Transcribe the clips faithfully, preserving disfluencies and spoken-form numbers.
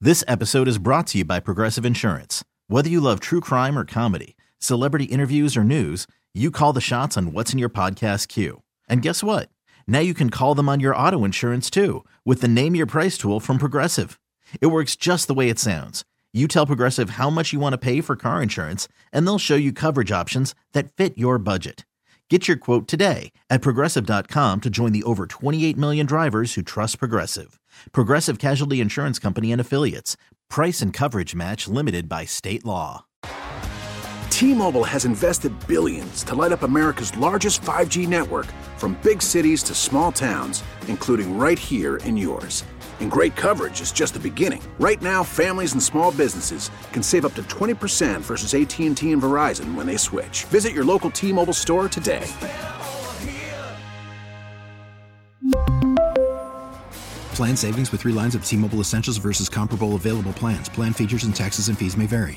This episode is brought to you by Progressive Insurance. Whether you love true crime or comedy, celebrity interviews or news, you call the shots on what's in your podcast queue. And guess what? Now you can call them on your auto insurance too with the Name Your Price tool from Progressive. It works just the way it sounds. You tell Progressive how much you want to pay for car insurance, and they'll show you coverage options that fit your budget. Get your quote today at Progressive dot com to join the over twenty-eight million drivers who trust Progressive. Progressive Casualty Insurance Company and Affiliates. Price and coverage match limited by state law. T-Mobile has invested billions to light up America's largest five G network, from big cities to small towns, including right here in yours. And great coverage is just the beginning. Right now, families and small businesses can save up to twenty percent versus A T and T and Verizon when they switch. Visit your local T-Mobile store today. Plan savings with three lines of T-Mobile Essentials versus comparable available plans. Plan features and taxes and fees may vary.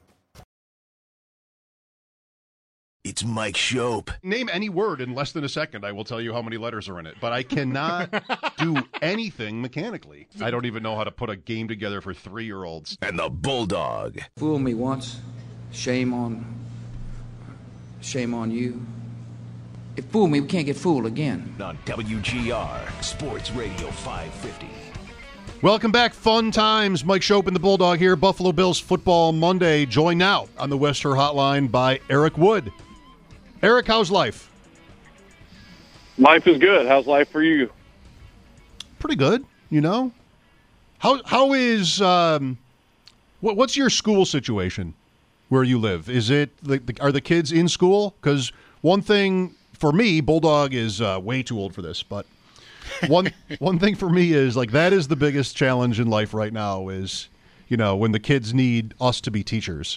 It's Mike Schopp. Name any word in less than a second. I will tell you how many letters are in it. But I cannot do anything mechanically. I don't even know how to put a game together for three-year-olds. And the Bulldog. Fool me once, shame on, shame on you. If fool me, we can't get fooled again. On W G R, Sports Radio five fifty. Welcome back. Fun times. Mike Schopp and the Bulldog here. Buffalo Bills Football Monday. Joined now on the West Shore Hotline by Eric Wood. Eric, how's life? Life is good. How's life for you? Pretty good, you know. How how is um, what what's your school situation where you live? Is it the, are the kids in school? Because one thing for me, Bulldog is uh, way too old for this, but one one thing for me is like that is the biggest challenge in life right now is, you know, when the kids need us to be teachers.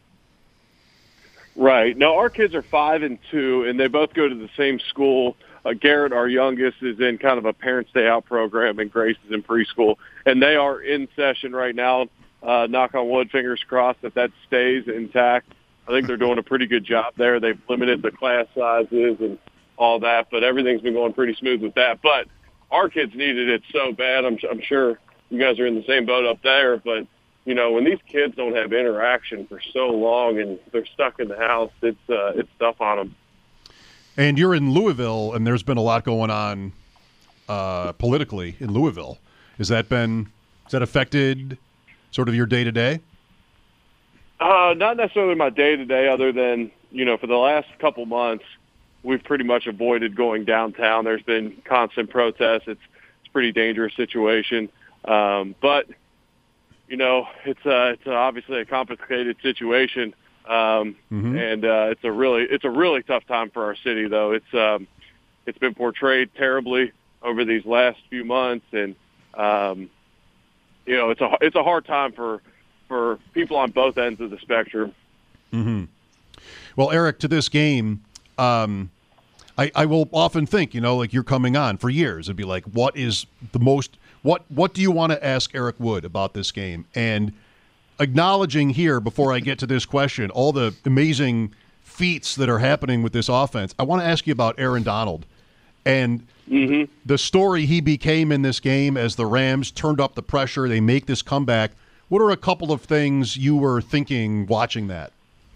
Right. No, our kids are five and two, and they both go to the same school. Uh, Garrett, our youngest, is in kind of a Parents Day Out program, and Grace is in preschool. And they are in session right now. Uh, knock on wood, fingers crossed that that stays intact. I think they're doing a pretty good job there. They've limited the class sizes and all that, but everything's been going pretty smooth with that. But our kids needed it so bad. I'm, I'm sure you guys are in the same boat up there, but you know, when these kids don't have interaction for so long and they're stuck in the house, it's uh, it's tough on them. And you're in Louisville, and there's been a lot going on uh, politically in Louisville. Has that been has that affected sort of your day to day? Uh, not necessarily my day to day, other than you know, for the last couple months, we've pretty much avoided going downtown. There's been constant protests. It's it's a pretty dangerous situation, um, but. You know, it's uh, it's obviously a complicated situation, um, mm-hmm. and uh, it's a really it's a really tough time for our city. Though it's um, it's been portrayed terribly over these last few months, and um, you know, it's a it's a hard time for for people on both ends of the spectrum. Mm-hmm. Well, Eric, to this game, um, I, I will often think, you know, like you're coming on for years. It'd be like, what is the most What what do you want to ask Eric Wood about this game? And acknowledging here, before I get to this question, all the amazing feats that are happening with this offense, I want to ask you about Aaron Donald and mm-hmm. the story he became in this game as the Rams turned up the pressure. They make this comeback. What are a couple of things you were thinking watching that?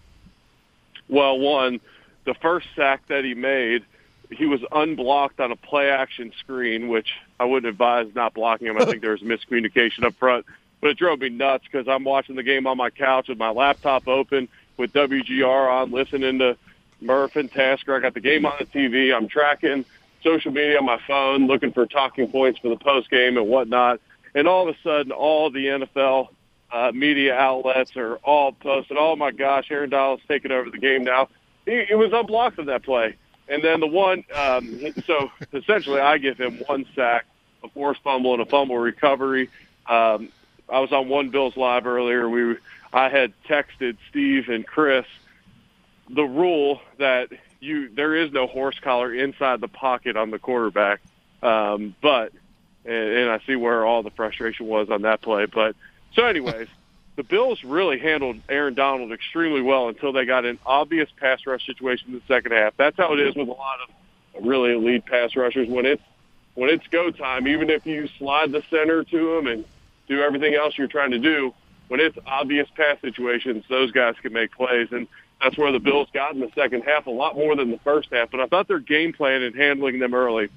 Well, one, the first sack that he made, he was unblocked on a play-action screen, which I wouldn't advise not blocking him. I think there was miscommunication up front. But it drove me nuts because I'm watching the game on my couch with my laptop open with W G R on, listening to Murph and Tasker. I got the game on the T V. I'm tracking social media on my phone, looking for talking points for the postgame and whatnot. And all of a sudden, all the N F L uh, media outlets are all posted, oh, my gosh, Aaron Donald's taking over the game now. He, he was unblocked on that play. And then the one, um, so essentially I give him one sack, a forced fumble, and a fumble recovery. Um, I was on One Bills Live earlier. We, I had texted Steve and Chris the rule that you there is no horse collar inside the pocket on the quarterback. Um, but, and, and I see where all the frustration was on that play. But so anyways, the Bills really handled Aaron Donald extremely well until they got an obvious pass rush situation in the second half. That's how it is with a lot of really elite pass rushers. When it's when it's go time, even if you slide the center to them and do everything else you're trying to do. When it's obvious pass situations, those guys can make plays, and that's where the Bills got in the second half, a lot more than the first half. But I thought their game plan in handling them early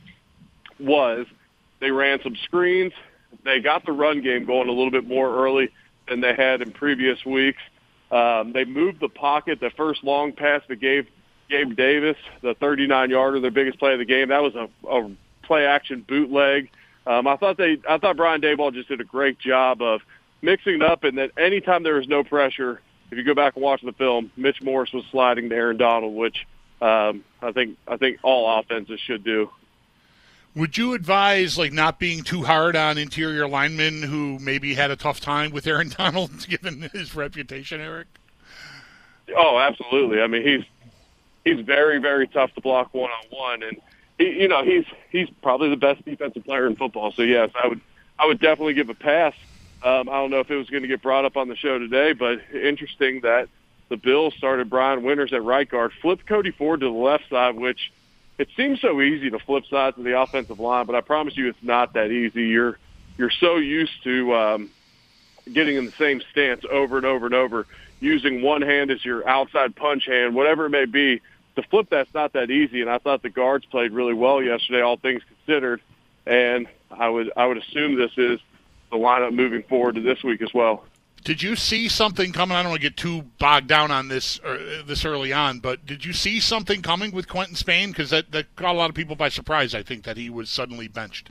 was they ran some screens. They got the run game going a little bit more early than they had in previous weeks. Um, they moved the pocket. The first long pass that gave Gabe Davis, the thirty-nine-yarder, their biggest play of the game, that was a, a play-action bootleg. Um, I thought they, I thought Brian Daboll just did a great job of mixing it up, and that anytime there was no pressure, if you go back and watch the film, Mitch Morse was sliding to Aaron Donald, which um, I think I think all offenses should do. Would you advise like not being too hard on interior linemen who maybe had a tough time with Aaron Donald, given his reputation, Eric? Oh, absolutely. I mean, he's he's very, very tough to block one on one, and he, you know he's he's probably the best defensive player in football. So yes, I would I would definitely give a pass. Um, I don't know if it was going to get brought up on the show today, but interesting that the Bills started Brian Winters at right guard, flipped Cody Ford to the left side, which it seems so easy to flip sides of the offensive line, but I promise you it's not that easy. You're you're so used to um, getting in the same stance over and over and over, using one hand as your outside punch hand, whatever it may be. To flip that's not that easy, and I thought the guards played really well yesterday, all things considered, and I would I would assume this is the lineup moving forward to this week as well. Did you see something coming? I don't want to get too bogged down on this uh, this early on, but did you see something coming with Quentin Spain? Because that, that caught a lot of people by surprise, I think, that he was suddenly benched.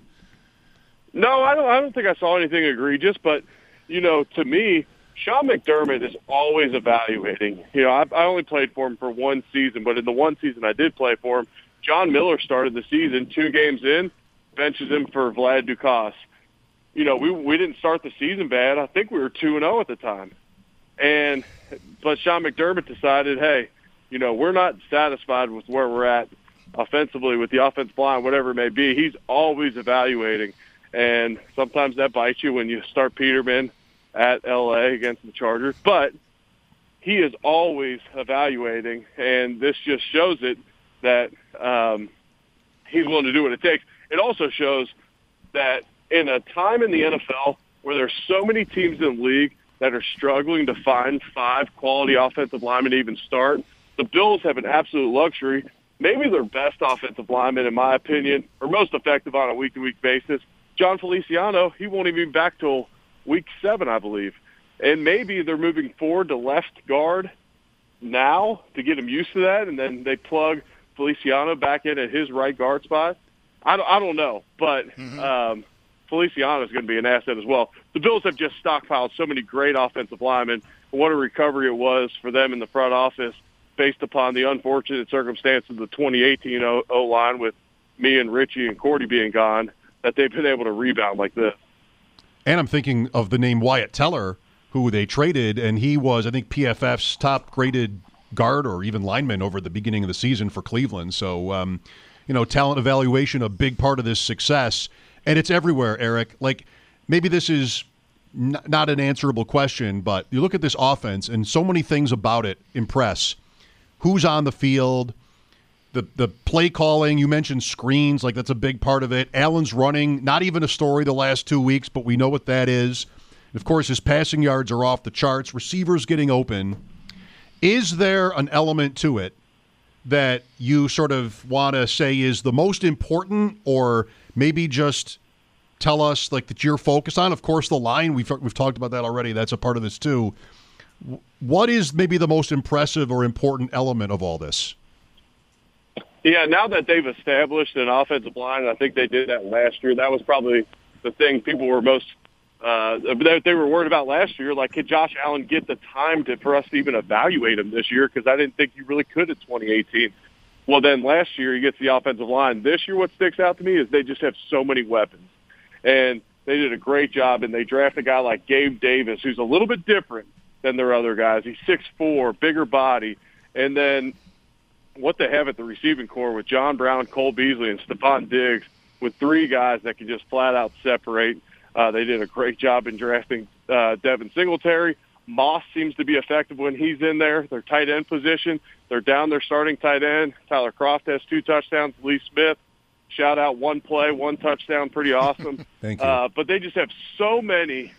No, I don't I don't think I saw anything egregious, but, you know, to me, Sean McDermott is always evaluating. You know, I, I only played for him for one season, but in the one season I did play for him, John Miller started the season, two games in, benches him for Vlad Ducasse. You know, we we didn't start the season bad. I think we were two and oh at the time. And but Sean McDermott decided, hey, you know, we're not satisfied with where we're at offensively with the offensive line, whatever it may be. He's always evaluating. And sometimes that bites you when you start Peterman at L A against the Chargers. But he is always evaluating, and this just shows it that um, he's willing to do what it takes. It also shows that in a time in the N F L where there's so many teams in the league that are struggling to find five quality offensive linemen to even start, the Bills have an absolute luxury. Maybe their best offensive lineman, in my opinion, or most effective on a week-to-week basis, John Feliciano. He won't even be back till week seven, I believe. And maybe they're moving forward to left guard now to get him used to that, and then they plug Feliciano back in at his right guard spot. I don't, I don't know, but mm-hmm. um, Feliciano is going to be an asset as well. The Bills have just stockpiled so many great offensive linemen. What a recovery it was for them in the front office based upon the unfortunate circumstances of the twenty eighteen O-line with me and Richie and Cordy being gone, that they've been able to rebound like this. And I'm thinking of the name Wyatt Teller, who they traded, and he was, I think, P F F's top-graded guard or even lineman over the beginning of the season for Cleveland. So, um, you know, talent evaluation, a big part of this success. And it's everywhere, Eric. Like, maybe this is n- not an answerable question, but you look at this offense, and so many things about it impress. Who's on the field, the the play calling, you mentioned screens, like that's a big part of it. Allen's running, not even a story the last two weeks, but we know what that is. And of course, his passing yards are off the charts, receivers getting open. Is there an element to it that you sort of want to say is the most important, or maybe just tell us like that you're focused on? Of course, the line, we've we've talked about that already. That's a part of this too. What is maybe the most impressive or important element of all this? Yeah, now that they've established an offensive line, I think they did that last year. That was probably the thing people were most uh, – they were worried about last year. Like, could Josh Allen get the time to, for us to even evaluate him this year? Because I didn't think he really could in twenty eighteen. Well, then last year he gets the offensive line. This year what sticks out to me is they just have so many weapons. And they did a great job, and they drafted a guy like Gabe Davis, who's a little bit different than their other guys. He's six foot four, bigger body. And then what they have at the receiving core with John Brown, Cole Beasley, and Stephon Diggs, with three guys that can just flat out separate. Uh, they did a great job in drafting uh, Devin Singletary. Moss seems to be effective when he's in there. Their tight end position, they're down their starting tight end. Tyler Kroft has two touchdowns. Lee Smith, shout out, one play, one touchdown, pretty awesome. Thank you. Uh, but they just have so many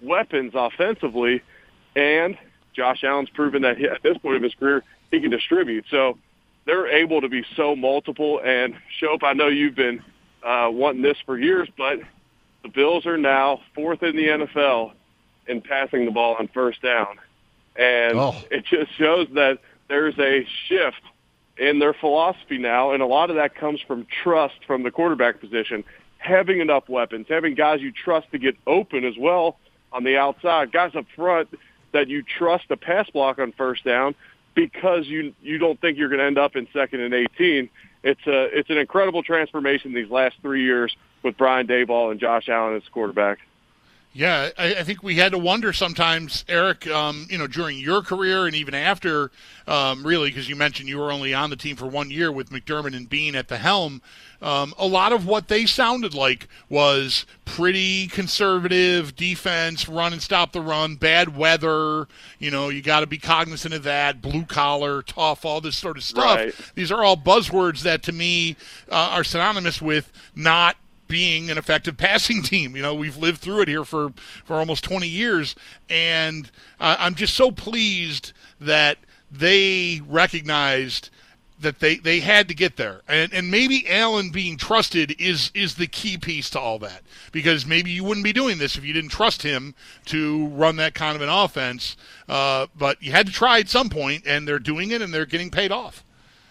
weapons offensively, and Josh Allen's proven that he, at this point of his career, he can distribute. So they're able to be so multiple. And, Shope, I know you've been uh, wanting this for years, but the Bills are now fourth in the N F L in passing the ball on first down. And oh. it just shows that there's a shift in their philosophy now, and a lot of that comes from trust from the quarterback position, having enough weapons, having guys you trust to get open as well on the outside, guys up front that you trust to pass block on first down because you you don't think you're going to end up in second and eighteen. It's a it's an incredible transformation these last three years with Brian Daboll and Josh Allen as quarterback. Yeah, I, I think we had to wonder sometimes, Eric, um, you know, during your career and even after, um, really, because you mentioned you were only on the team for one year with McDermott and Bean at the helm. Um, a lot of what they sounded like was pretty conservative defense, run and stop the run, bad weather. You know, you got to be cognizant of that, blue collar, tough, all this sort of stuff. Right. These are all buzzwords that to me uh, are synonymous with not being an effective passing team. You know, we've lived through it here for, for almost twenty years, and uh, I'm just so pleased that they recognized that they, they had to get there. And and maybe Allen being trusted is is the key piece to all that, because maybe you wouldn't be doing this if you didn't trust him to run that kind of an offense. Uh, but you had to try at some point, and they're doing it, and they're getting paid off.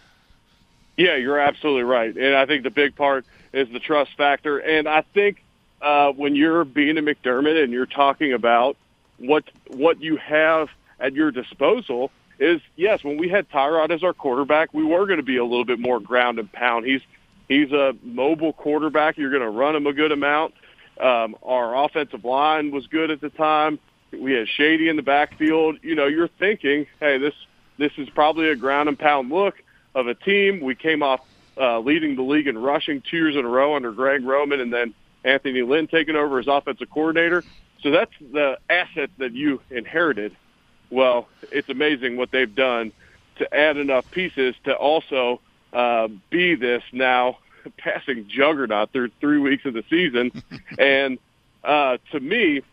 Yeah, you're absolutely right. And I think the big part is the trust factor. And I think uh, when you're being a McDermott and you're talking about what what you have at your disposal is, yes, when we had Tyrod as our quarterback, we were going to be a little bit more ground and pound. He's he's a mobile quarterback. You're going to run him a good amount. Um, our offensive line was good at the time. We had Shady in the backfield. You know, you're thinking, hey, this this is probably a ground and pound look of a team. We came off uh, leading the league in rushing two years in a row under Greg Roman, and then Anthony Lynn taking over as offensive coordinator. So that's the asset that you inherited. Well, it's amazing what they've done to add enough pieces to also uh, be this now passing juggernaut through three weeks of the season. And uh, to me,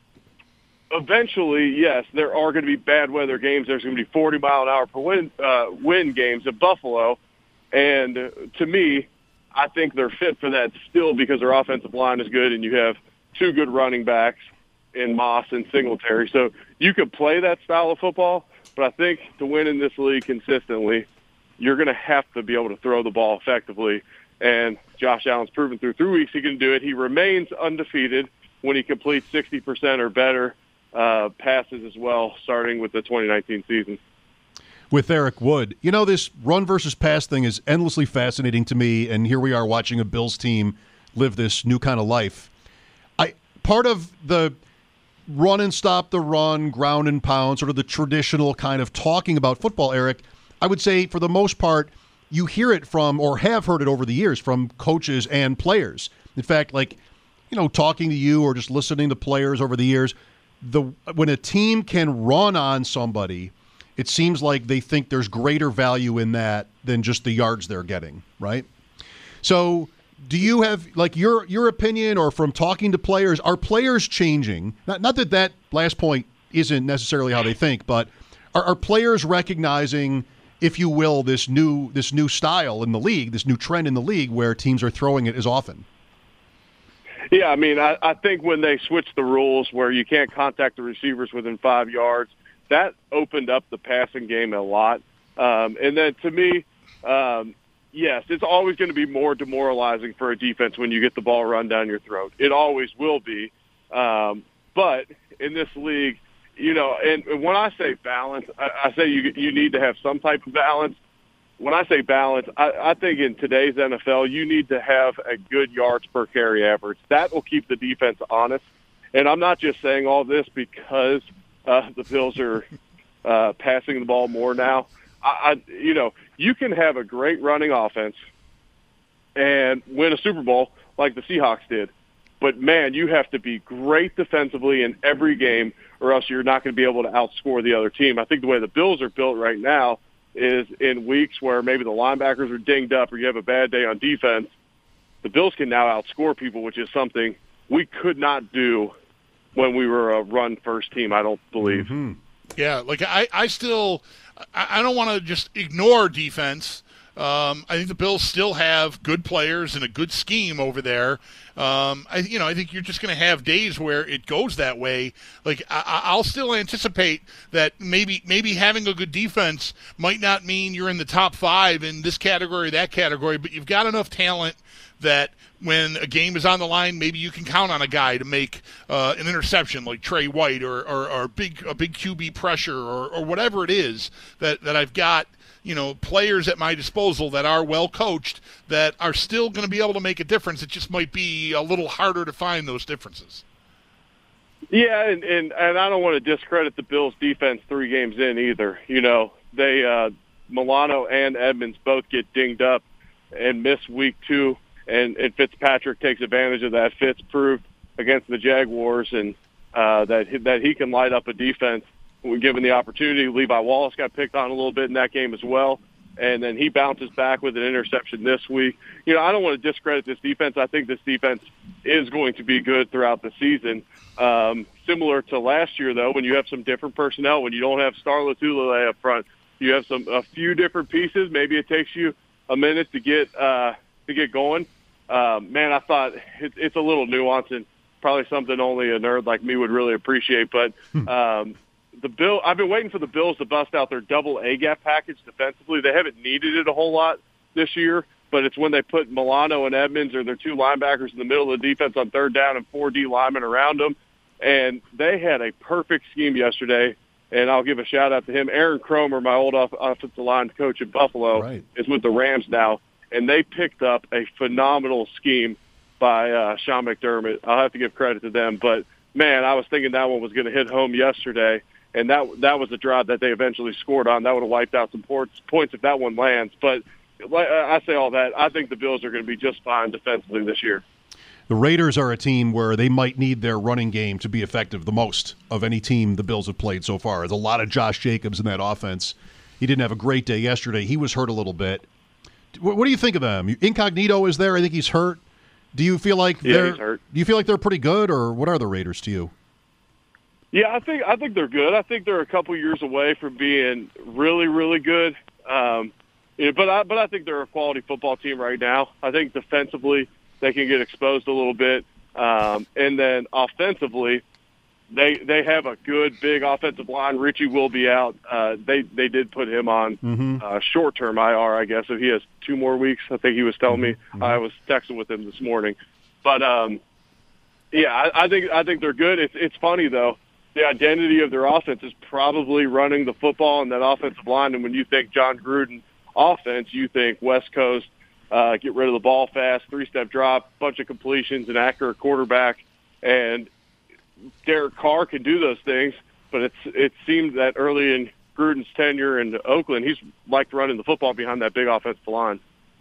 eventually, yes, there are going to be bad weather games. There's going to be forty mile an hour per wind, uh, wind games at Buffalo. And uh, to me, I think they're fit for that still because their offensive line is good and you have two good running backs in Moss and Singletary. So you could play that style of football, but I think to win in this league consistently, you're going to have to be able to throw the ball effectively. And Josh Allen's proven through three weeks he can do it. He remains undefeated when he completes sixty percent or better uh, passes as well, starting with the twenty nineteen season. With Eric Wood, you know, this run versus pass thing is endlessly fascinating to me, and here we are watching a Bills team live this new kind of life. I part of the run and stop the run, ground and pound, sort of the traditional kind of talking about football, Eric, I would say for the most part, you hear it from, or have heard it over the years, from coaches and players. In fact, like, you know, talking to you or just listening to players over the years, the when a team can run on somebody, it seems like they think there's greater value in that than just the yards they're getting, right? So do you have, like, your your opinion, or from talking to players, are players changing? Not, not that that last point isn't necessarily how they think, but are, are players recognizing, if you will, this new this new style in the league, this new trend in the league where teams are throwing it as often? Yeah, I mean, I, I think when they switched the rules where you can't contact the receivers within five yards, that opened up the passing game a lot. Um, and then to me, um, yes, it's always going to be more demoralizing for a defense when you get the ball run down your throat. It always will be. Um, but in this league, you know, and, and when I say balance, I, I say you you need to have some type of balance. When I say balance, I, I think in today's N F L, you need to have a good yards per carry average. That will keep the defense honest. And I'm not just saying all this because uh, the Bills are uh, passing the ball more now. I, I, you know, you can have a great running offense and win a Super Bowl like the Seahawks did. But, man, you have to be great defensively in every game or else you're not going to be able to outscore the other team. I think the way the Bills are built right now is in weeks where maybe the linebackers are dinged up or you have a bad day on defense, the Bills can now outscore people, which is something we could not do when we were a run-first team, I don't believe. Mm-hmm. Yeah, like I, I still I, I don't want to just ignore defense. Um, I think the Bills still have good players and a good scheme over there. Um, I, you know, I think you're just going to have days where it goes that way. Like I, I'll still anticipate that maybe maybe having a good defense might not mean you're in the top five in this category or that category, but you've got enough talent that when a game is on the line, maybe you can count on a guy to make uh, an interception like Trey White or, or, or big a big Q B pressure or, or whatever it is that, that I've got. You know, players at my disposal that are well coached that are still going to be able to make a difference. It just might be a little harder to find those differences. Yeah, and, and, and I don't want to discredit the Bills' defense three games in either. You know, they uh, Milano and Edmonds both get dinged up and miss week two, and, and Fitzpatrick takes advantage of that. Fitz proved against the Jaguars and uh, that that he can light up a defense when given the opportunity. Levi Wallace got picked on a little bit in that game as well, and then he bounces back with an interception this week. You know, I don't want to discredit this defense. I think this defense is going to be good throughout the season. Um, similar to last year, though, when you have some different personnel, when you don't have Star Lotulelei up front, you have some a few different pieces. Maybe it takes you a minute to get uh, to get going. Uh, man, I thought it, it's a little nuanced and probably something only a nerd like me would really appreciate, but um, The Bill, I've been waiting for the Bills to bust out their double A-gap package defensively. They haven't needed it a whole lot this year, but it's when they put Milano and Edmonds or their two linebackers in the middle of the defense on third down and four D linemen around them. And they had a perfect scheme yesterday, and I'll give a shout-out to him. Aaron Cromer, my old off- offensive line coach in Buffalo, Right. is with the Rams now, and they picked up a phenomenal scheme by uh, Sean McDermott. I'll have to give credit to them. But, man, I was thinking that one was going to hit home yesterday. And that that was a drive that they eventually scored on. That would have wiped out some points if that one lands. But I say all that. I think the Bills are going to be just fine defensively this year. The Raiders are a team where they might need their running game to be effective the most of any team the Bills have played so far. There's a lot of Josh Jacobs in that offense. He didn't have a great day yesterday. He was hurt a little bit. What, what do you think of them? Incognito is there. I think he's hurt. Do you feel like yeah, they're he's hurt. Do you feel like they're pretty good, or what are the Raiders to you? Yeah, I think I think they're good. I think they're a couple years away from being really, really good. Um, yeah, but I but I think they're a quality football team right now. I think defensively they can get exposed a little bit, um, and then offensively they they have a good big offensive line. Richie will be out. Uh, they they did put him on Mm-hmm. uh, short term I R, I guess. So he has two more weeks. I think he was telling me. Mm-hmm. I was texting with him this morning, but um, yeah, I, I think I think they're good. It's it's funny though. The identity of their offense is probably running the football and that offensive line. And when you think John Gruden offense, you think West Coast, uh, get rid of the ball fast, three-step drop, bunch of completions, an accurate quarterback. And Derek Carr can do those things, but it's it seemed that early in Gruden's tenure in Oakland, he's liked running the football behind that big offensive line.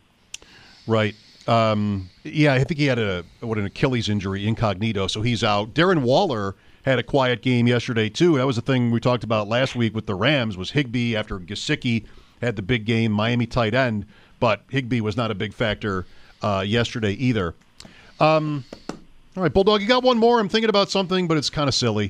Right. Um, yeah, I think he had a what an Achilles injury, incognito, so he's out. Darren Waller had a quiet game yesterday, too. That was the thing we talked about last week with the Rams, was Higbee after Gesicki had the big game, Miami tight end, but Higbee was not a big factor uh, yesterday either. Um, all right, Bulldog, you got one more? I'm thinking about something, but it's kind of silly.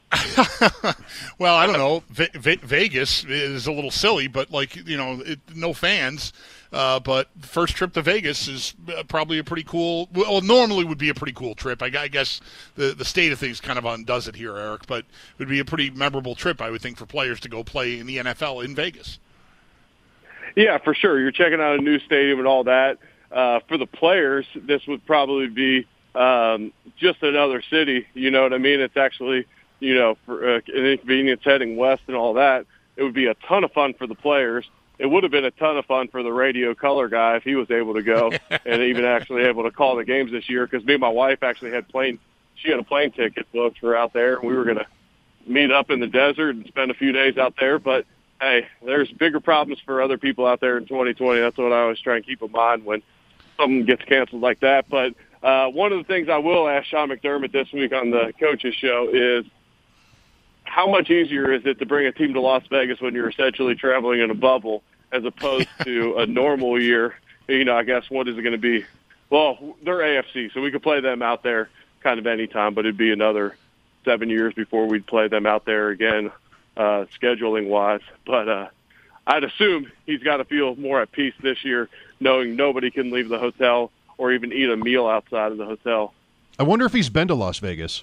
Well, I don't know. Ve- Ve- Vegas is a little silly, but, like, you know, it, no fans. Uh, but first trip to Vegas is probably a pretty cool – well, normally would be a pretty cool trip. I, I guess the, the state of things kind of undoes it here, Eric, but it would be a pretty memorable trip, I would think, for players to go play in the N F L in Vegas. Yeah, for sure. You're checking out a new stadium and all that. Uh, for the players, this would probably be um, just another city. You know what I mean? It's actually, you know, for uh, an inconvenience heading west and all that. It would be a ton of fun for the players. It would have been a ton of fun for the radio color guy if he was able to go and even actually able to call the games this year, because me and my wife actually had plane – she had a plane ticket booked for out there. We were going to meet up in the desert and spend a few days out there. But, hey, there's bigger problems for other people out there in twenty twenty. That's what I always try and keep in mind when something gets canceled like that. But uh, one of the things I will ask Sean McDermott this week on the coaches show is, how much easier is it to bring a team to Las Vegas when you're essentially traveling in a bubble as opposed to a normal year? You know, I guess what is it going to be? Well, they're A F C, so we could play them out there kind of anytime, but it'd be another seven years before we'd play them out there again, uh, scheduling-wise. But uh, I'd assume he's got to feel more at peace this year, knowing nobody can leave the hotel or even eat a meal outside of the hotel. I wonder if he's been to Las Vegas.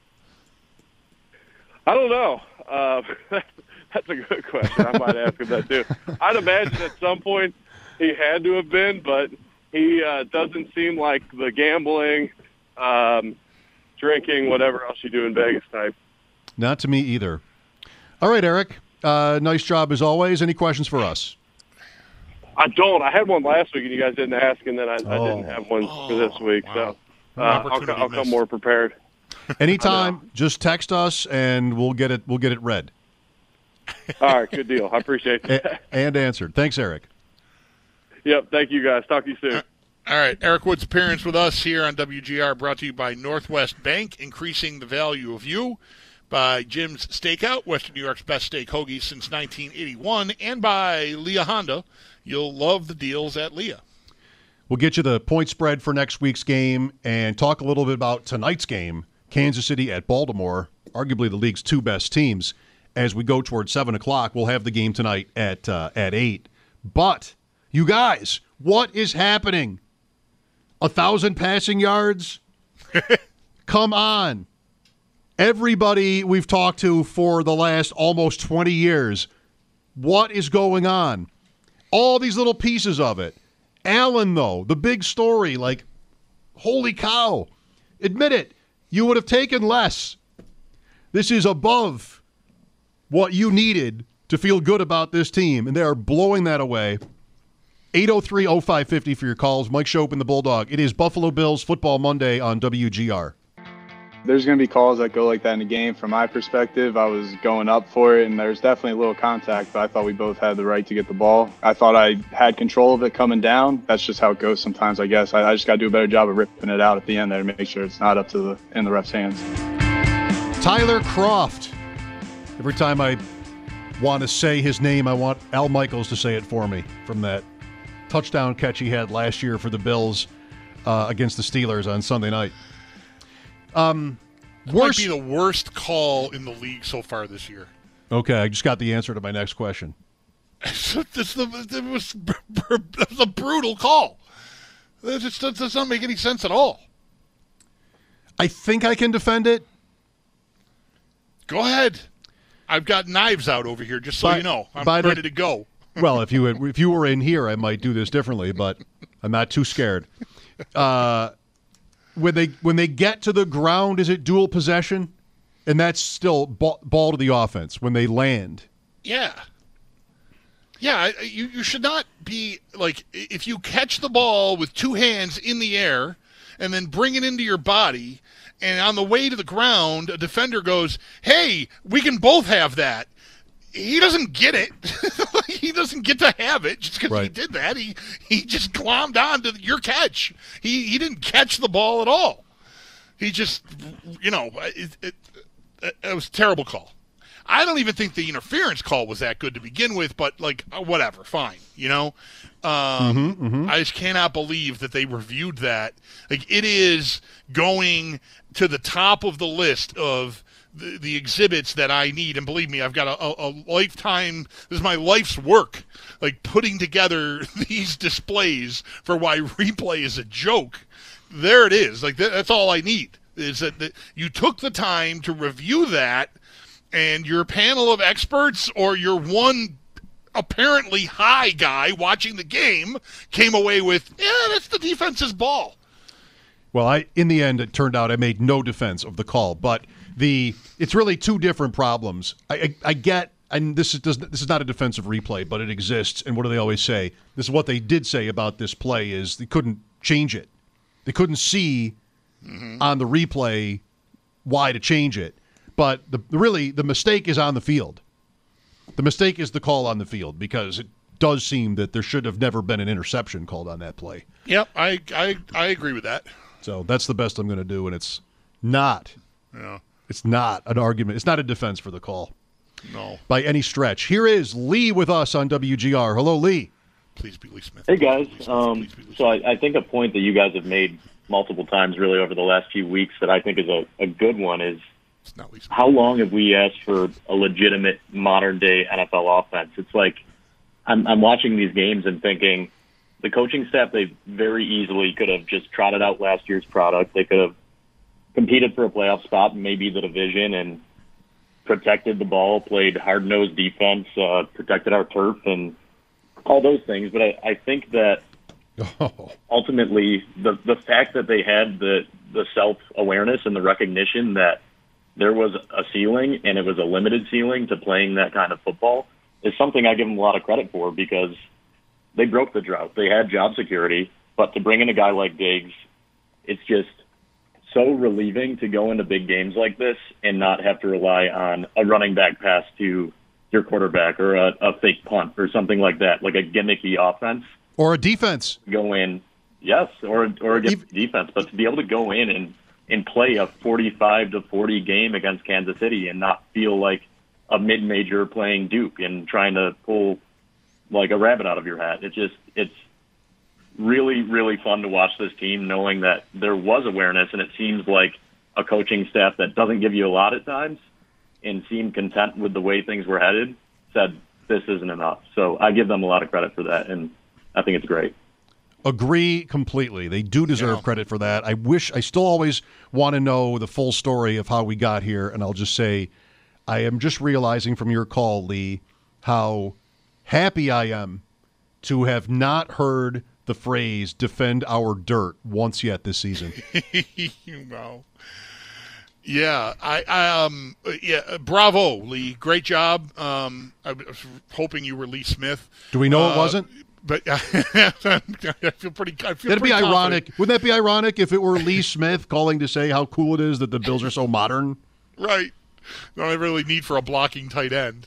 I don't know. Uh, that's a good question. I might ask him that too. I'd imagine at some point he had to have been, but he uh, doesn't seem like the gambling, um, drinking, whatever else you do in Vegas type. Not to me either. All right, Eric. Uh, nice job as always. Any questions for us? I don't. I had one last week, and you guys didn't ask, and then I, Oh. I didn't have one for this week. wow. So uh, I'll, Opportunity I'll come missed. more prepared. Anytime, just text us and we'll get it. We'll get it read All right, good deal. I appreciate that. A- and answered. Thanks, Eric. Yep, thank you guys. Talk to you soon. All right, Eric Wood's appearance with us here on W G R brought to you by Northwest Bank, increasing the value of you, by Jim's Steakout, Western New York's best steak hoagie since nineteen eighty-one, and by Leah Honda. You'll love the deals at Leah. We'll get you the point spread for next week's game and talk a little bit about tonight's game, Kansas City at Baltimore, arguably the league's two best teams. As we go towards seven o'clock, we'll have the game tonight at uh, at eight. But, you guys, what is happening? A thousand passing yards? Come on. Everybody we've talked to for the last almost twenty years, what is going on? All these little pieces of it. Allen, though, the big story, like, holy cow. Admit it, you would have taken less. This is above what you needed to feel good about this team, and they are blowing that away. eight oh three oh five fifty for your calls. Mike Shope and the Bulldog. It is Buffalo Bills Football Monday on W G R. There's going to be calls that go like that in the game. From my perspective, I was going up for it, and there's definitely a little contact, but I thought we both had the right to get the ball. I thought I had control of it coming down. That's just how it goes sometimes, I guess. I, I just got to do a better job of ripping it out at the end there to make sure it's not up to the in the ref's hands. Tyler Croft. Every time I want to say his name, I want Al Michaels to say it for me from that touchdown catch he had last year for the Bills uh, against the Steelers on Sunday night. Um, That worst. might be the worst call in the league so far this year. Okay, I just got the answer to my next question. This, the, it was, it was a brutal call. It just does, does not make any sense at all. I think I can defend it. Go ahead. I've got knives out over here, just so By- you know. I'm by the- ready to go. Well, if you had, if you were in here, I might do this differently, but I'm not too scared. Uh, when they when they get to the ground, is it dual possession? And that's still ball, ball to the offense when they land. Yeah. Yeah, I- you, you should not be, like, if you catch the ball with two hands in the air and then bring it into your body, and on the way to the ground, a defender goes, hey, we can both have that. He doesn't get it. He doesn't get to have it just because he Right. did that. He he just glommed on to your catch. He he didn't catch the ball at all. He just, you know, it, it, it, it was a terrible call. I don't even think the interference call was that good to begin with, but, like, uh, whatever, fine, you know? Um, Mm-hmm, mm-hmm. I just cannot believe that they reviewed that. Like, it is going to the top of the list of the, the exhibits that I need, and believe me, I've got a, a, a lifetime, this is my life's work, like, putting together these displays for why replay is a joke. There it is. Like, that, that's all I need, is that, that you took the time to review that, and your panel of experts or your one apparently high guy watching the game came away with, yeah, that's the defense's ball. Well, I in the end, it turned out I made no defense of the call, but the it's really two different problems. I, I, I get, and this is does, this is not a defensive replay, but it exists. And what do they always say? This is what they did say about this play is they couldn't change it. They couldn't see mm-hmm. on the replay why to change it. But the really the mistake is on the field. The mistake is the call on the field because it does seem that there should have never been an interception called on that play. Yep, I I, I agree with that. So that's the best I'm going to do, and it's not. Yeah. It's not an argument. It's not a defense for the call. No. By any stretch. Here is Lee with us on W G R. Hello, Lee. Please be Lee Smith. Hey, guys. Lee Smith. Um, Please be Lee so I, I think a point that you guys have made multiple times really over the last few weeks that I think is a, a good one is It's not Lee Smith. How long have we asked for a legitimate modern-day N F L offense? It's like I'm, I'm watching these games and thinking the coaching staff, they very easily could have just trotted out last year's product. They could have competed for a playoff spot, maybe the division, and protected the ball, played hard-nosed defense, uh, protected our turf, and all those things. But I, I think that oh. ultimately the the fact that they had the, the self-awareness and the recognition that there was a ceiling, and it was a limited ceiling to playing that kind of football, is something I give them a lot of credit for, because they broke the drought. They had job security, but to bring in a guy like Diggs, it's just so relieving to go into big games like this and not have to rely on a running back pass to your quarterback or a, a fake punt or something like that, like a gimmicky offense. Or a defense. Go in, yes, or, or a defense, but to be able to go in and, and play a forty-five to forty game against Kansas City and not feel like a mid-major playing Duke and trying to pull like a rabbit out of your hat. It just, it's really, really fun to watch this team, knowing that there was awareness, and it seems like a coaching staff that doesn't give you a lot at times and seemed content with the way things were headed, said this isn't enough. So I give them a lot of credit for that, and I think it's great. Agree completely. They do deserve yeah. credit for that. I wish, I still always want to know the full story of how we got here, and I'll just say I am just realizing from your call, Lee, how happy I am to have not heard the phrase "defend our dirt" once yet this season. Wow. Yeah, I, I um yeah, bravo, Lee. Great job. Um, I was hoping you were Lee Smith. Do we know uh, it wasn't? But I feel pretty. I feel That'd pretty be ironic. confident. Wouldn't that be ironic if it were Lee Smith calling to say how cool it is that the Bills are so modern? Right. Not really need for a blocking tight end.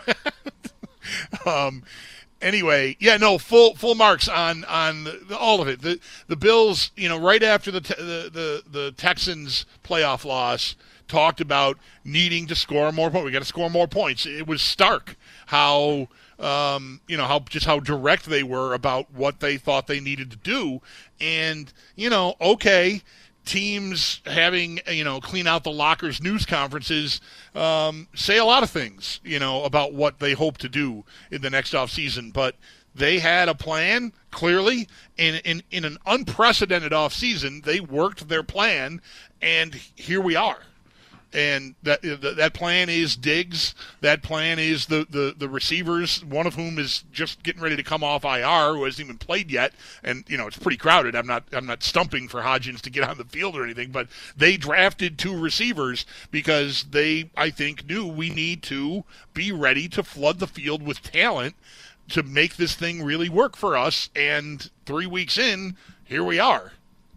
um. Anyway, yeah, no, full full marks on on the, all of it. The the Bills, you know, right after the, te- the the the Texans playoff loss, talked about needing to score more points. We got to score more points. It was stark how um, you know how just how direct they were about what they thought they needed to do, and you know, okay. Teams having, you know, clean out the lockers news conferences um, say a lot of things, you know, about what they hope to do in the next offseason. But they had a plan, clearly, and in, in an unprecedented offseason, they worked their plan, and here we are. And that that plan is Diggs. That plan is the, the, the receivers, one of whom is just getting ready to come off I R, who hasn't even played yet. And you know it's pretty crowded. I'm not I'm not stumping for Hodgins to get on the field or anything, but they drafted two receivers because they I think knew we need to be ready to flood the field with talent to make this thing really work for us. And three weeks in, here we are.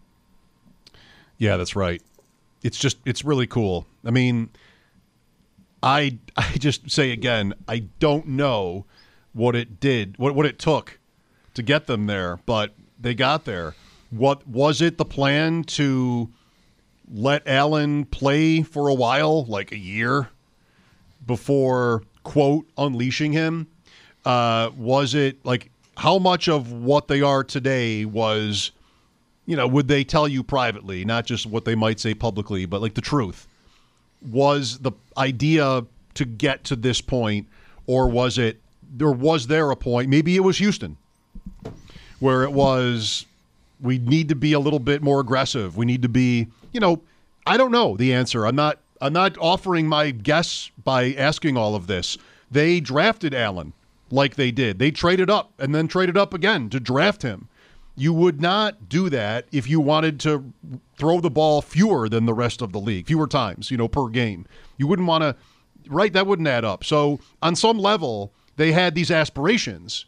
Yeah, that's right. It's just, it's really cool. I mean, I I just say again, I don't know what it did, what what it took to get them there, but they got there. What was it the plan to let Allen play for a while, like a year, before, quote, unleashing him? Uh, was it, like, how much of what they are today was, you know, would they tell you privately, not just what they might say publicly, but like the truth? Was the idea to get to this point, or was it, or was there a point, maybe it was Houston, where it was, we need to be a little bit more aggressive. We need to be, you know, I don't know the answer. I'm not, I'm not offering my guess by asking all of this. They drafted Allen like they did. They traded up and then traded up again to draft him. You would not do that if you wanted to throw the ball fewer than the rest of the league, fewer times, you know, per game. You wouldn't want to, right? That wouldn't add up. So on some level, they had these aspirations.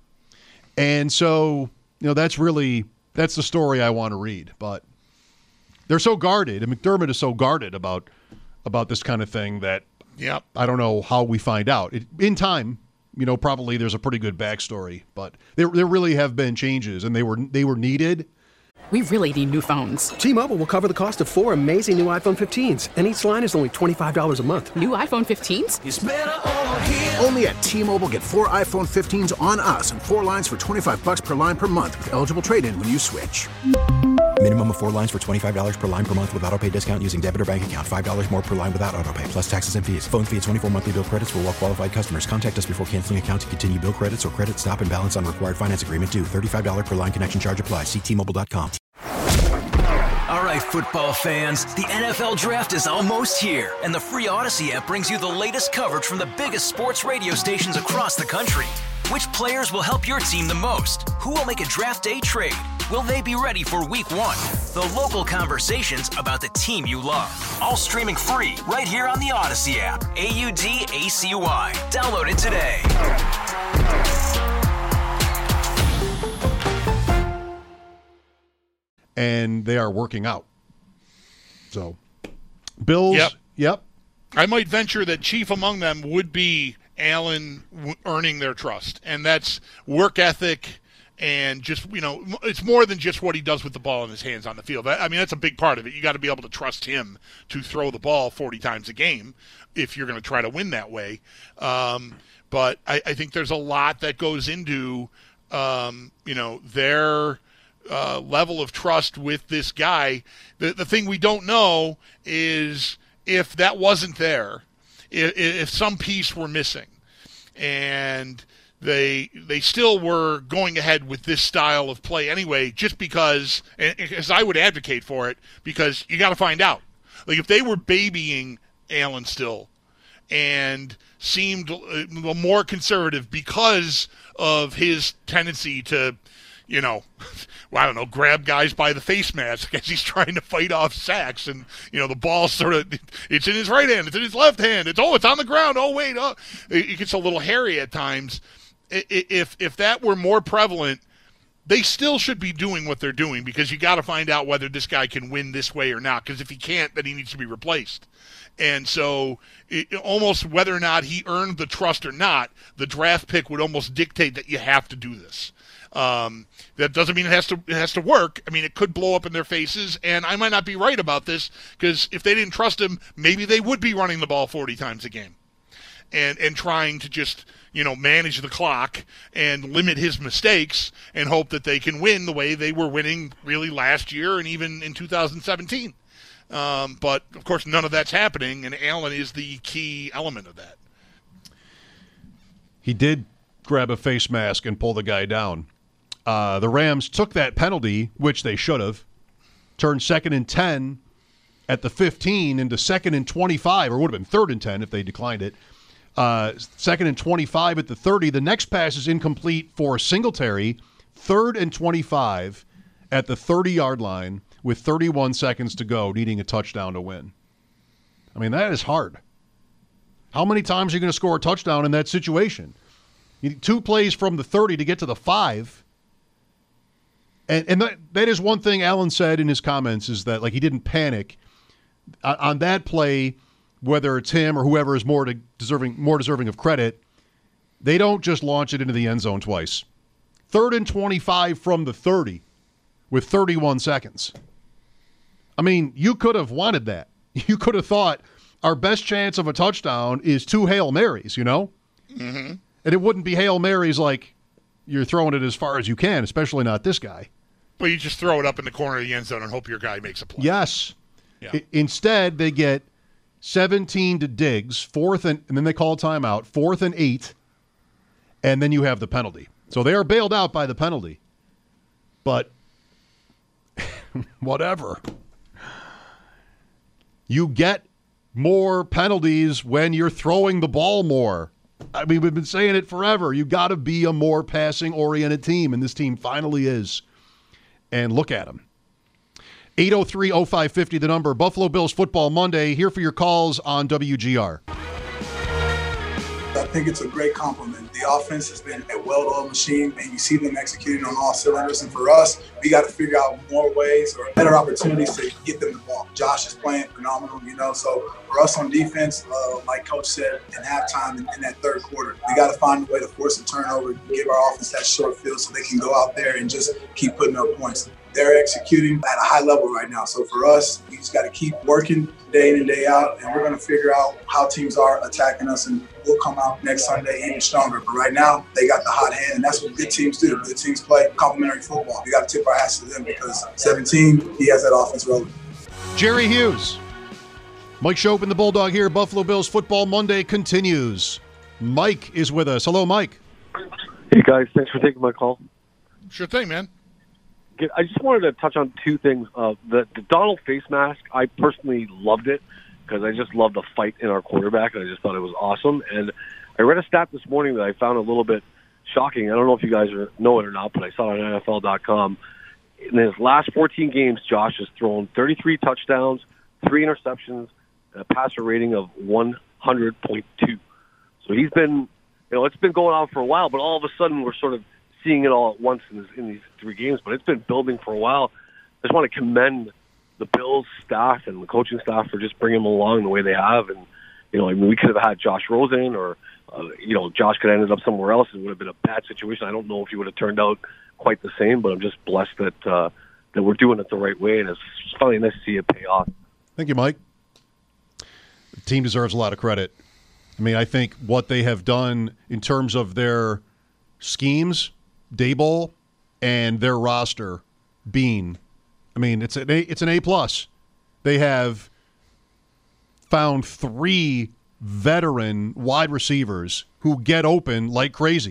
And so, you know, that's really, that's the story I want to read. But they're so guarded, and McDermott is so guarded about about this kind of thing that yep. I don't know how we find out. It, in time, you know, probably there's a pretty good backstory, but there there really have been changes, and they were they were needed. We really need new phones. T-Mobile will cover the cost of four amazing new iPhone fifteens, and each line is only twenty-five dollars a month. New iPhone fifteens? It's better over here. Only at T-Mobile, get four iPhone fifteens on us and four lines for twenty-five dollars per line per month with eligible trade-in when you switch. Minimum of four lines for twenty-five dollars per line per month with auto pay discount using debit or bank account. five dollars more per line without auto pay, plus taxes and fees. Phone fee at twenty-four monthly bill credits for well qualified customers. Contact us before canceling account to continue bill credits or credit stop and balance on required finance agreement due. thirty-five dollars per line connection charge applies. See T Mobile dot com. All right, football fans, the N F L Draft is almost here, and the free Odyssey app brings you the latest coverage from the biggest sports radio stations across the country. Which players will help your team the most? Who will make a draft day trade? Will they be ready for week one? The local conversations about the team you love. All streaming free right here on the Odyssey app. A U D A C Y. Download it today. And they are working out. So, Bills, yep. yep. I might venture that chief among them would be Allen w- earning their trust. And that's work ethic and just, you know, it's more than just what he does with the ball in his hands on the field. I mean, that's a big part of it. You got to be able to trust him to throw the ball forty times a game if you're going to try to win that way. Um, but I, I think there's a lot that goes into, um, you know, their – Uh, level of trust with this guy. The the thing we don't know is if that wasn't there, if, if some piece were missing, and they they still were going ahead with this style of play anyway, just because, as I would advocate for it, because you got to find out. Like if they were babying Allen still and seemed more conservative because of his tendency to, you know, well, I don't know, grab guys by the face mask as he's trying to fight off sacks. And, you know, the ball sort of, it's in his right hand, it's in his left hand. It's, oh, it's on the ground. Oh, wait. Oh. It gets a little hairy at times. If, if that were more prevalent, they still should be doing what they're doing because you got to find out whether this guy can win this way or not. Because if he can't, then he needs to be replaced. And so it, almost whether or not he earned the trust or not, the draft pick would almost dictate that you have to do this. Um, that doesn't mean it has to it has to work. I mean, it could blow up in their faces, and I might not be right about this because if they didn't trust him, maybe they would be running the ball forty times a game and and trying to just, you know, manage the clock and limit his mistakes and hope that they can win the way they were winning really last year and even in two thousand seventeen. Um, but, of course, none of that's happening, and Allen is the key element of that. He did grab a face mask and pull the guy down. Uh, the Rams took that penalty, which they should have, turned second and ten at the fifteen into second and twenty-five, or would have been third and ten if they declined it. Uh, second and twenty-five at the thirty. The next pass is incomplete for Singletary. Third and twenty-five at the thirty-yard line with thirty-one seconds to go, needing a touchdown to win. I mean, that is hard. How many times are you going to score a touchdown in that situation? You need two plays from the thirty to get to the five. And and that, that is one thing Allen said in his comments is that, like, he didn't panic. On, on that play, whether it's him or whoever is more to deserving more deserving of credit, they don't just launch it into the end zone twice. Third and twenty-five from the thirty with thirty-one seconds. I mean, you could have wanted that. You could have thought our best chance of a touchdown is two Hail Marys, you know? Mm-hmm. And it wouldn't be Hail Marys like you're throwing it as far as you can, especially not this guy. But you just throw it up in the corner of the end zone and hope your guy makes a play. Yes. Yeah. I- instead, they get seventeen to Diggs, fourth and, and then they call a timeout, fourth and eight, and then you have the penalty. So they are bailed out by the penalty. But whatever. You get more penalties when you're throwing the ball more. I mean, we've been saying it forever. You got to be a more passing-oriented team, and this team finally is. And look at them. eight oh three oh five fifty, the number. Buffalo Bills Football Monday. Here for your calls on W G R. I think it's a great compliment. The offense has been a well-oiled machine, and you see them executing on all cylinders. And for us, we got to figure out more ways or better opportunities to get them the ball. Josh is playing phenomenal, you know. So for us on defense, uh, like Coach said, in halftime in, in that third quarter, we got to find a way to force a turnover, give our offense that short field so they can go out there and just keep putting up points. they're executing at a high level right now. So for us, we just got to keep working day in and day out, and we're going to figure out how teams are attacking us, and we'll come out next Sunday even stronger. But right now, they got the hot hand, and that's what good teams do. Good teams play complementary football. We got to tip our hats to them because seventeen, he has that offense rolling. Jerry Hughes. Mike Schopen, the Bulldog here. Buffalo Bills Football Monday continues. Mike is with us. Hello, Mike. Hey, guys. Thanks for taking my call. Sure thing, man. I just wanted to touch on two things. Uh, the, the Donald face mask, I personally loved it because I just loved the fight in our quarterback, and I just thought it was awesome. And I read a stat this morning that I found a little bit shocking. I don't know if you guys are, know it or not, but I saw it on N F L dot com. In his last fourteen games, Josh has thrown thirty-three touchdowns, three interceptions, and a passer rating of one hundred point two. So he's been, you know, it's been going on for a while, but all of a sudden we're sort of seeing it all at once in, this, in these three games. But it's been building for a while. I just want to commend the Bills staff and the coaching staff for just bringing him along the way they have. And, you know, I mean, we could have had Josh Rosen or, uh, you know, Josh could have ended up somewhere else. It would have been a bad situation. I don't know if he would have turned out quite the same, but I'm just blessed that uh, that we're doing it the right way, and it's finally nice to see it pay off. Thank you, Mike. The team deserves a lot of credit. I mean, I think what they have done in terms of their schemes, Daboll, and their roster, Bean, I mean, it's an A, it's an A plus. They have found three veteran wide receivers who get open like crazy.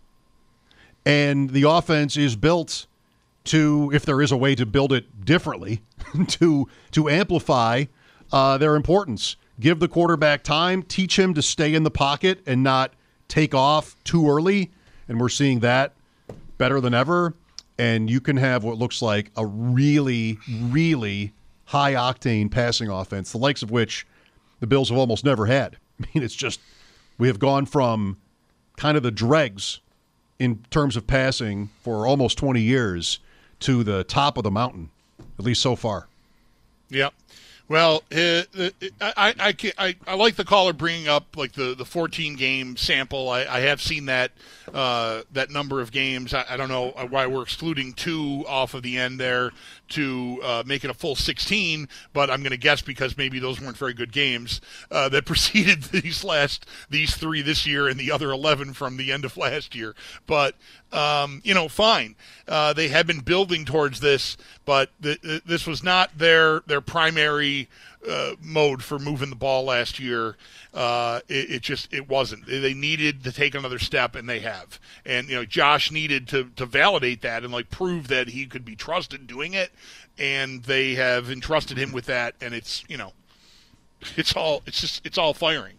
And the offense is built to, if there is a way to build it differently, to to amplify uh, their importance. Give the quarterback time, teach him to stay in the pocket and not take off too early. And we're seeing that better than ever. And you can have what looks like a really, really high-octane passing offense, the likes of which the Bills have almost never had. I mean, it's just, we have gone from kind of the dregs in terms of passing for almost twenty years to the top of the mountain, at least so far. Yeah. Well, uh, I, I, I, I like the caller bringing up like the, the fourteen game sample. I, I have seen that uh, that number of games. I, I don't know why we're excluding two off of the end there to uh, make it a full sixteen, but I'm going to guess because maybe those weren't very good games uh, that preceded these last these three this year and the other eleven from the end of last year. But um, you know, fine. Uh, they had been building towards this, but th- th- this was not their their primary uh, mode for moving the ball last year. Uh, it, it just it wasn't. They needed to take another step, and they have. And you know, Josh needed to to validate that and like prove that he could be trusted doing it. And they have entrusted him with that, and it's you know, it's all it's just it's all firing.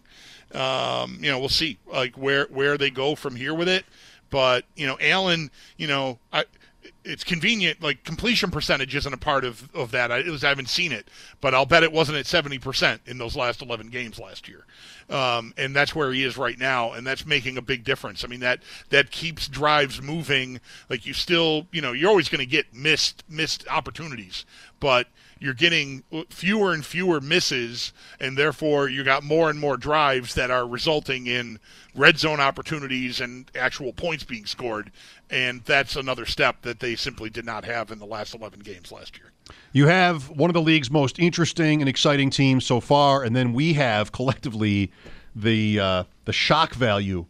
Um, you know, we'll see like where where they go from here with it. But you know, Allen, you know, I. It's convenient, like completion percentage isn't a part of, of that. I, was, I haven't seen it, but I'll bet it wasn't at seventy percent in those last eleven games last year. Um, and that's where he is right now, and that's making a big difference. I mean, that that keeps drives moving. Like you still, you know, you're always going to get missed missed opportunities, but you're getting fewer and fewer misses, and therefore you got more and more drives that are resulting in red zone opportunities and actual points being scored. And that's another step that they simply did not have in the last eleven games last year. You have one of the league's most interesting and exciting teams so far, and then we have collectively the uh, the shock value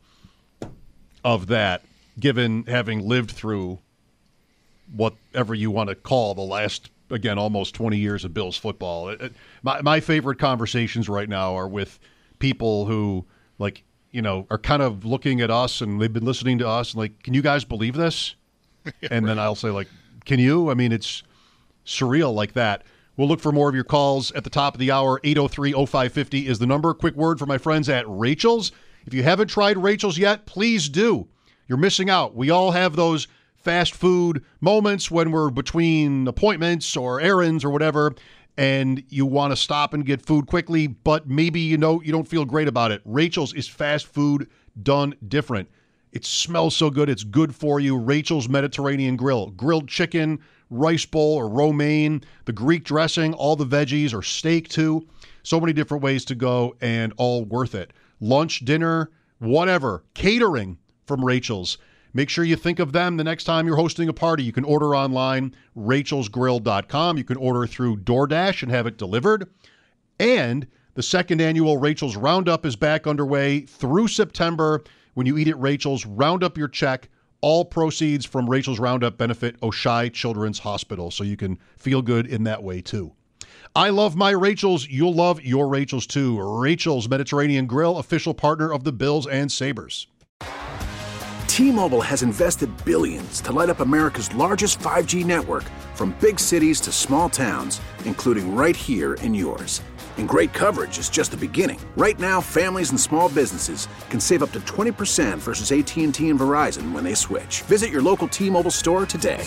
of that, given having lived through whatever you want to call the last, again, almost twenty years of Bills football. It, it, my, my favorite conversations right now are with people who, like, you know, are kind of looking at us and they've been listening to us and like, can you guys believe this? yeah, and right. Then I'll say, like, can you? I mean, it's surreal like that. We'll look for more of your calls at the top of the hour. eight oh three oh five five oh is the number. Quick word for my friends at Rachel's. If you haven't tried Rachel's yet, please do. You're missing out. We all have those fast food moments when we're between appointments or errands or whatever, and you want to stop and get food quickly, but maybe you know you don't feel great about it. Rachel's is fast food done different. It smells so good. It's good for you. Rachel's Mediterranean Grill. Grilled chicken, rice bowl or romaine, the Greek dressing, all the veggies, or steak too. So many different ways to go and all worth it. Lunch, dinner, whatever. Catering from Rachel's. Make sure you think of them the next time you're hosting a party. You can order online, rachels grill dot com. You can order through DoorDash and have it delivered. And the second annual Rachel's Roundup is back underway through September. When you eat at Rachel's, round up your check. All proceeds from Rachel's Roundup benefit Oshai Children's Hospital, so you can feel good in that way too. I love my Rachel's. You'll love your Rachel's too. Rachel's Mediterranean Grill, official partner of the Bills and Sabres. T-Mobile has invested billions to light up America's largest five G network, from big cities to small towns, including right here in yours. And great coverage is just the beginning. Right now, families and small businesses can save up to twenty percent versus A T and T and Verizon when they switch. Visit your local T-Mobile store today.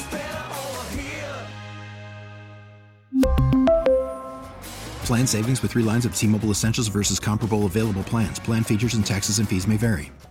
Plan savings with three lines of T-Mobile Essentials versus comparable available plans. Plan features and taxes and fees may vary.